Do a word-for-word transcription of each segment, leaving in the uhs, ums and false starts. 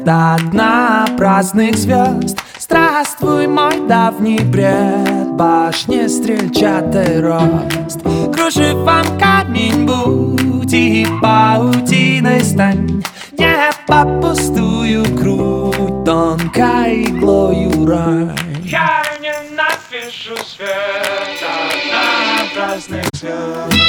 до дна праздных звезд. Здравствуй, мой давний бред, башни стрельчатый рост. Кружевом камень будь и паутиной стань, небо пустую грудь тонкой иглою рай. Я ненавижу свет от праздных звезд.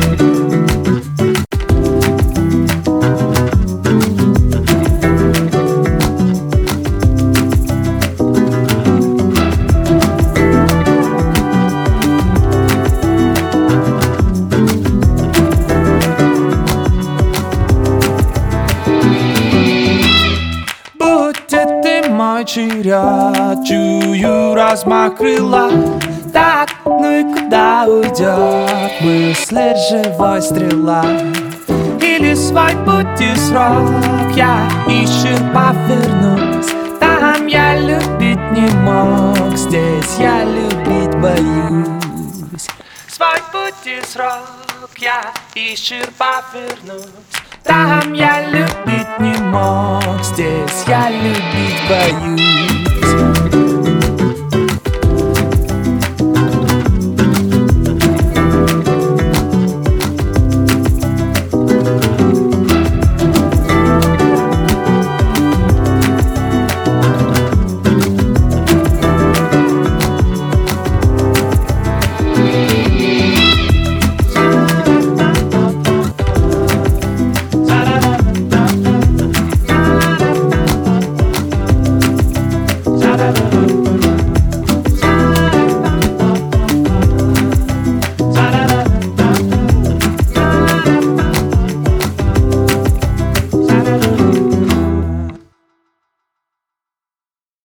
Мой черед, чую размах крыла. Так, ну и куда уйдет мысль живой стрела? Или свой путь и срок я исчерпав вернусь. Там я любить не мог, здесь я любить боюсь. Свой путь и срок я исчерпав вернусь. Там я любить не мог, здесь я любить боюсь.